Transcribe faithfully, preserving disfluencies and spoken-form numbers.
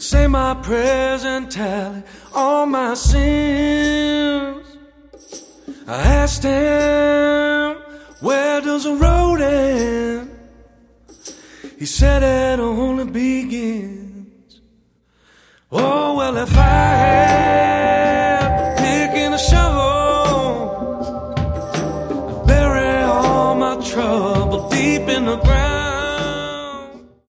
say my prayers and tally all my sins. I asked him, where does the road end? He said it only begins. Oh, well, if I had a pick and a shovel, I'd bury all my trouble deep in the ground.